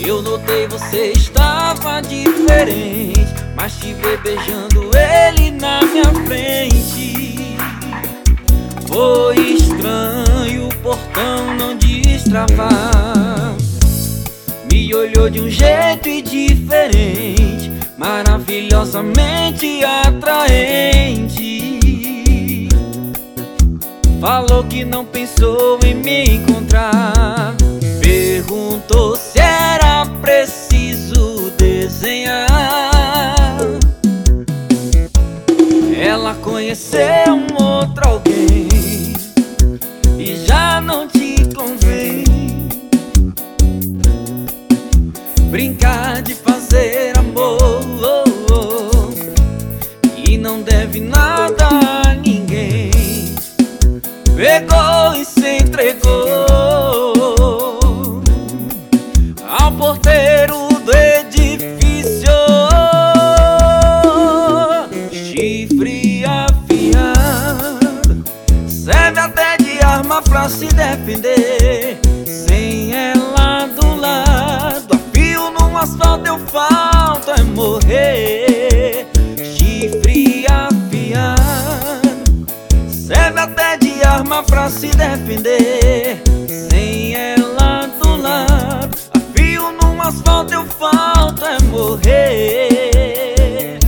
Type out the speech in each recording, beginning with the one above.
Eu notei você estava diferente, mas te ver beijando ele na minha frente. Foi estranho o portão não destravar. Me olhou de um jeito diferente, maravilhosamente atraente. Falou que não pensou em me encontrar. Perguntou se era preciso desenhar. Ela conheceu um outro alguém e já não te convém brincar de fazer amor, e não deve nada a ninguém. Pegou e se entregou ao porteiro do edifício. Chifre afiado serve até de arma pra se defender. Sem ela do lado, a fio no asfalto eu falto é morrer. Chifre afiado serve até de arma pra se defender. Sem ela do lado, a fio no asfalto eu falto é morrer.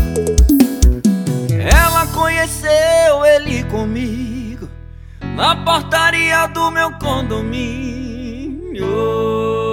Ela conheceu ele comigo na portaria do meu condomínio.